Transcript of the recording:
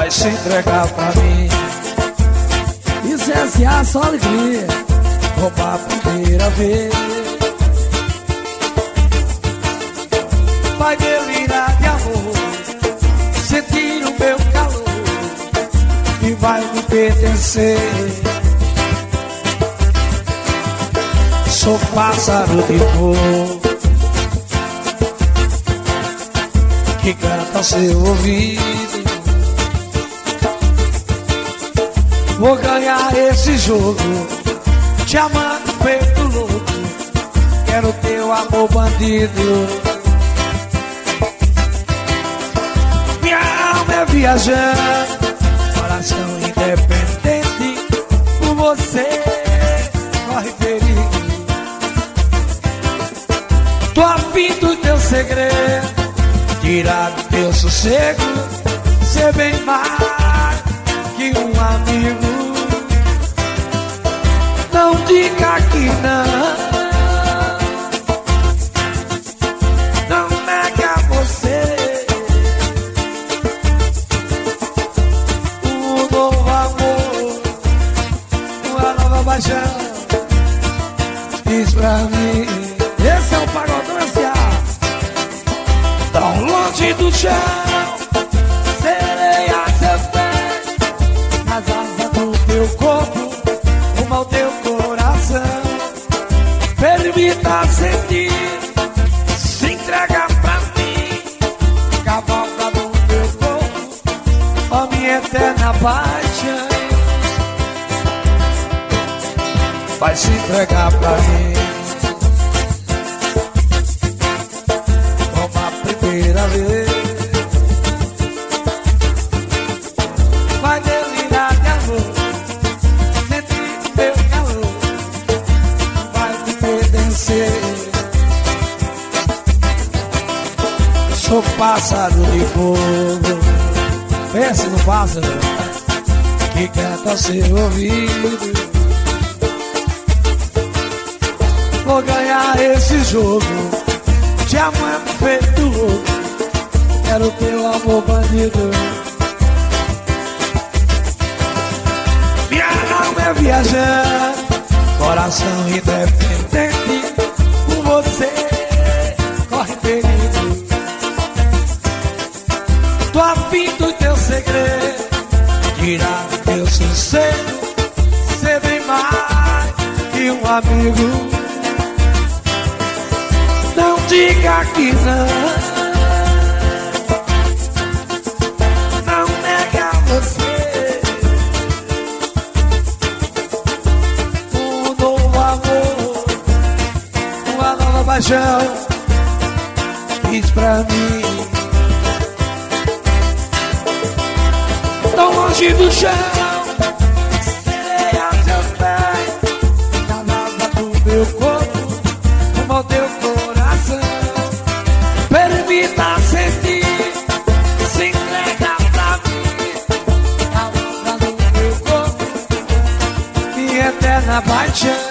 vai se entregar pra mim. Isso é S.A. só alegria. Roubar a primeira vez. Vai delirar de amor, sentir o meu calor e vai me pertencer. Sou pássaro de fogo que canta ao seu ouvido. Vou ganhar esse jogo, te amando feito louco. Quero teu amor bandido. Minha alma é viajante, coração independente. Por você corre perigo. Tô afim do teu segredo, tirar do teu sossego. Ser bem mais que um amigo. Não diga que não, não negue a você um novo amor, uma nova paixão. Diz pra mim. Esse é o Pagodão S.A. Tão longe do chão, serei a seus pés, nas asas do teu corpo, rumo ao teu coração. Permita sentir, se entrega pra mim, cavalga no teu corpo, ó minha eterna paixão. Vai se entregar pra mim. Primeira vez. Vai delirar de amor, sentir meu calor, vai me pertencer. Sou pássaro de fogo, pense no pássaro que canta ao seu ouvido. Vou ganhar esse jogo, te amando feito louco. Quero teu amor bandido. Minha alma é viajante, coração independente. Com você corre perigo. Tô afim do teu segredo, tirar o teu sossego. Ser bem mais que um amigo. Não diga que não, não nega você um novo amor, uma nova paixão. Diz pra mim. Tão longe do chão, serei a seus pés, na nada do meu corpo, rumo ao teu coração. Permita sentir, se entrega pra mim, cavalga no meu corpo, minha eterna paixão.